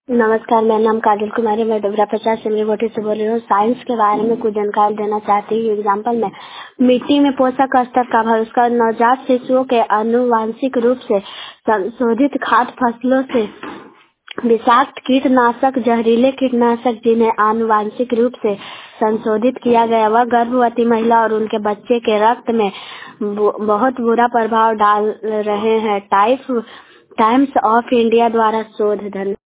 नमस्कार, मेरा नाम काजल कुमारी, मैं डोबरा प्रचार सिमरीगोटी से बोल रही हूँ। साइंस के बारे में कुछ जानकारी देना चाहती हूँ। एग्जाम्पल में मिट्टी में पोषक स्तर का अभाव, उसका नवजात शिशुओं के आनुवांशिक रूप से संशोधित खाद्य फसलों से विषाक्त कीटनाशक, जहरीले कीटनाशक जिन्हें आनुवांशिक रूप से संशोधित किया गया, वह गर्भवती महिला और उनके बच्चे के रक्त में बहुत बुरा प्रभाव डाल रहे हैं। टाइम्स ऑफ इंडिया द्वारा शोध।